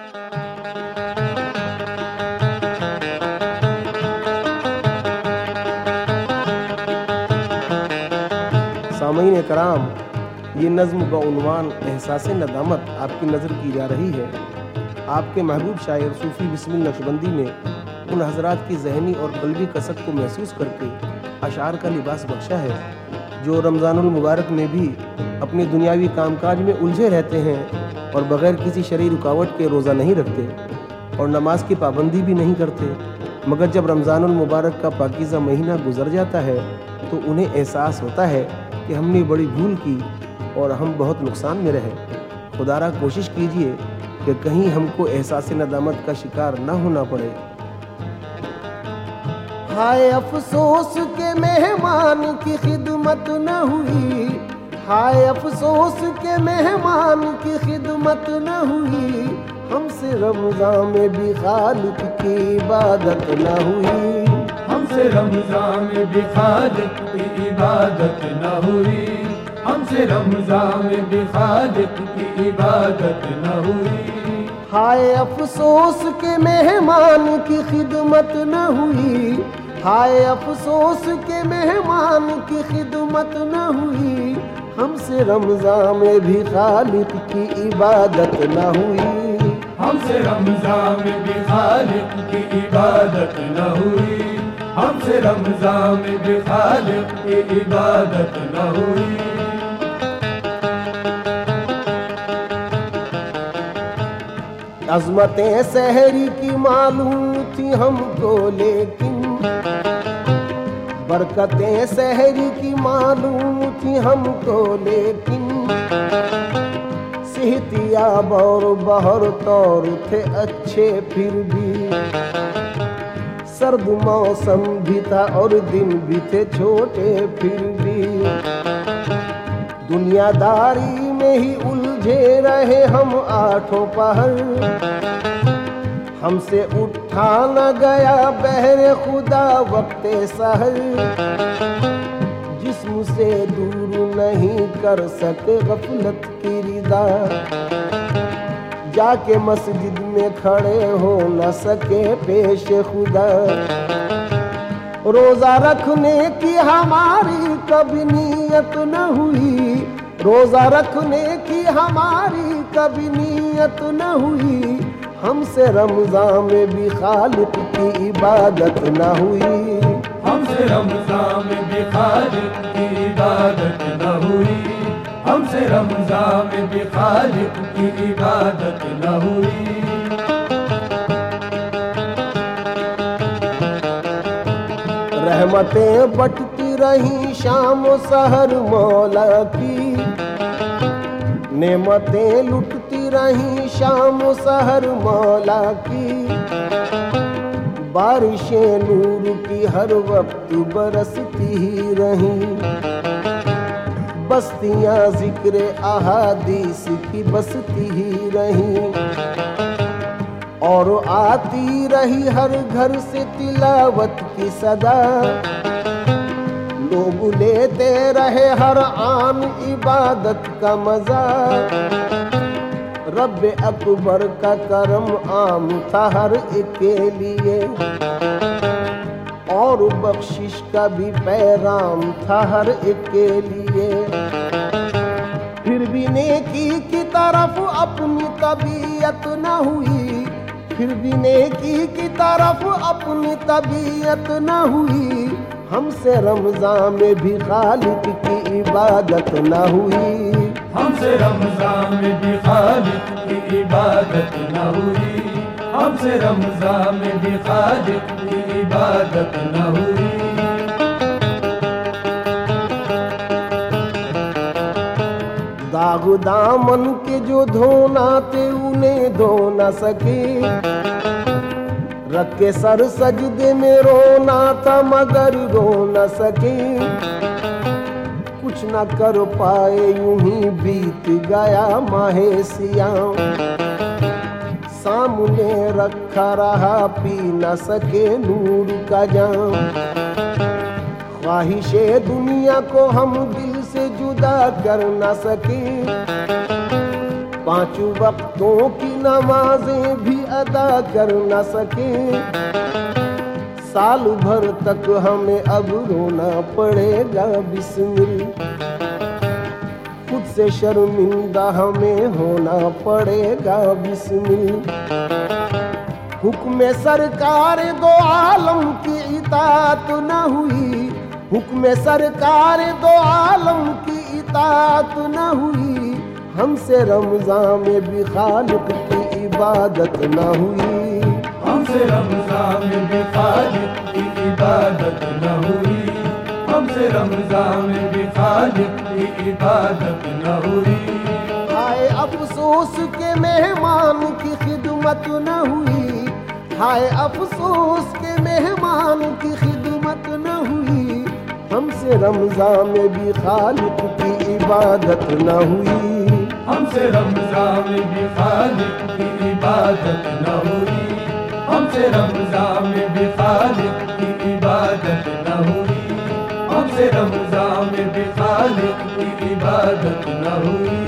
سامعین کرام، یہ نظم بعنوان احساس ندامت آپ کی نظر کی جا رہی ہے۔ آپ کے محبوب شاعر صوفی بسم النقشبندی نے ان حضرات کی ذہنی اور قلبی کسک کو محسوس کر کے اشعار کا لباس بخشا ہے جو رمضان المبارک میں بھی اپنے دنیاوی کام کاج میں الجھے رہتے ہیں اور بغیر کسی شرعی رکاوٹ کے روزہ نہیں رکھتے اور نماز کی پابندی بھی نہیں کرتے، مگر جب رمضان المبارک کا پاکیزہ مہینہ گزر جاتا ہے تو انہیں احساس ہوتا ہے کہ ہم نے بڑی بھول کی اور ہم بہت نقصان میں رہے۔ خدا را کوشش کیجئے کہ کہیں ہم کو احساس ندامت کا شکار نہ ہونا پڑے۔ ہائے افسوس کے مہمان کی خدمت نہ ہوئی، ہائے افسوس کے مہمان کی خدمت نہ ہوئی، ہم سے رمضان میں بھی خالق کی عبادت نہ ہوئی، ہم سے رمضان میں بھی خالق کی عبادت نہ ہوئی، ہم سے رمضان میں بھی خالق کی عبادت نہ ہوئی۔ ہائے افسوس کے مہمان کی خدمت نہ ہوئی، ہائے افسوس کے مہمان کی خدمت نہ ہوئی، ہم سے رمضان میں بھی خالق کی عبادت نہ ہوئی، ہم سے رمضان میں بھی خالق کی عبادت نہ ہوئی، ہم سے رمضان میں بھی خالق کی عبادت نہ ہوئی۔ عظمتیں سحری کی معلوم تھی ہم کو لیکن، برکتیں سحری کی معلوم تھی ہم کو لیکن، صحتیاب اور بہر طور تھے اچھے پھر بھی، سرد موسم بھی تھا اور دن بھی تھے چھوٹے پھر بھی، دنیا داری میں ہی الجھے رہے ہم آٹھوں پہر، ہم سے اٹھا نہ گیا بہر خدا وقت سحر، جسم سے دور نہیں کر سکے غفلت کی ردا، جا کے مسجد میں کھڑے ہو نہ سکے پیش خدا، روزہ رکھنے کی ہماری کبھی نیت نہ ہوئی، روزہ رکھنے کی ہماری کبھی نیت نہ ہوئی، ہم سے رمضان میں بھی خالق کی عبادت نہ ہوئی، ہم سے رمضان میں بھی خالق کی عبادت نہ ہوئی، ہم سے رمضان میں بھی خالق کی عبادت نہ ہوئی۔ رحمتیں بٹتی رہیں شام و سحر مولا کی، نعمتیں لٹتی رہیں شام و سحر مولا کی، بارشیں نور کی ہر وقت برستی ہی رہیں، بستیاں ذکر احادیث کی بستی ہی رہیں، اور آتی رہی ہر گھر سے تلاوت کی صدا، لوگ لیتے رہے ہر آن عبادت کا مزہ، رب اکبر کا کرم عام تھا ہر ایک کے لیے، اور بخشش کا بھی پیغام تھا ہر ایک کے لیے، پھر بھی نیکی کی طرف اپنی طبیعت نہ ہوئی، پھر بھی نیکی کی طرف اپنی طبیعت نہ ہوئی، ہم سے رمضان میں بھی خالق کی عبادت نہ ہوئی، ہم سے رمضان میں بھی خالق کی عبادت نہ ہوئی، ہم سے رمضان میں بھی خالق کی عبادت نہ ہوئی۔ داغ دامن کے جو دھونا تھے انہیں دھو نہ سکے، رکھ کے سر سجدے میں رونا تھا مگر رو نہ سکے، کچھ نہ کر پائے یوں ہی بیت گیا ماہ سیام، سامنے رکھا رہا پی نہ سکے نور کا جام، خواہش دنیا کو ہم دل سے جدا کر نہ سکے، 5 وقتوں کی نمازیں بھی ادا کر نہ سکیں، سال بھر تک ہمیں اب رونا پڑے گا بسمل، خود سے شرمندہ ہمیں ہونا پڑے گا بسمل۔ حکم سرکار دو عالم کی اطاعت نہ ہوئی، حکم سرکار دو عالم کی اطاعت نہ ہوئی، ہم سے رمضان میں بھی خالق کی عبادت نہ ہوئی، ہم سے رمضان میں بھی خالق کی عبادت نہ ہوئی، ہم سے رمضان میں بھی خالق کی عبادت نہ ہوئی۔ ہائے افسوس کے مہمان کی خدمت نہ ہوئی، ہائے افسوس کے مہمان کی خدمت نہ ہوئی، ہم سے رمضان میں بھی خالق کی عبادت نہ ہوئی، ہم سے رمضان میں بھی خالق کی عبادت نہ ہوئی، ہم سے رمضان میں بھی خالق کی عبادت نہ ہوئی، ہم سے رمضان میں بھی خالق کی عبادت نہ ہوئی۔